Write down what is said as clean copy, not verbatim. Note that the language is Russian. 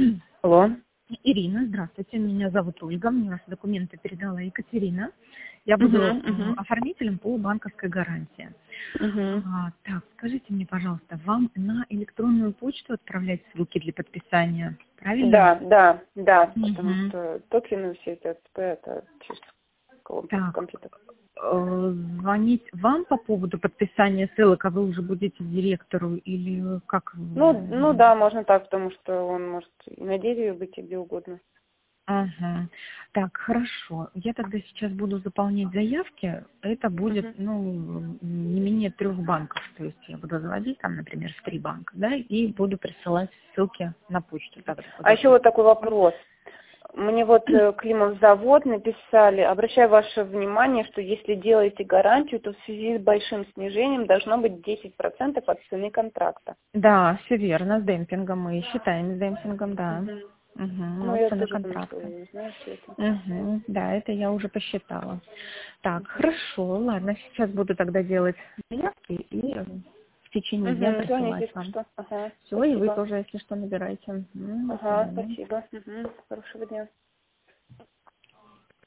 Алло. Ирина, здравствуйте, меня зовут Ольга, мне ваши документы передала Екатерина. Я буду оформителем по банковской гарантии. Так, скажите мне, пожалуйста, вам на электронную почту отправлять ссылки для подписания, правильно? Да, потому что токены все эти АЦП, это через компьютер. Звонить вам по поводу подписания ссылок, а вы уже будете директору или как? Ну да, можно так, потому что он может и на дереве быть, и где угодно. Ага. Так, хорошо. Я тогда сейчас буду заполнять заявки. Это будет, не менее 3 банков. То есть я буду заводить там, например, в 3 банка, да, и буду присылать ссылки на почту. А еще вот такой вопрос. Мне вот Климовзавод написали, обращаю ваше внимание, что если делаете гарантию, то в связи с большим снижением должно быть 10% от цены контракта. Да, все верно, с демпингом мы считаем с демпингом, да. Ну, я цена тоже контракта. думаю, что знаете это. Да, это я уже посчитала. Так, хорошо, ладно, сейчас буду тогда делать заявки и в течение дня Звоните, присылать если вам. что. Ага, Все, и вы спасибо. тоже, если что, набирайте. До Ага, свидания. спасибо. Хорошего дня.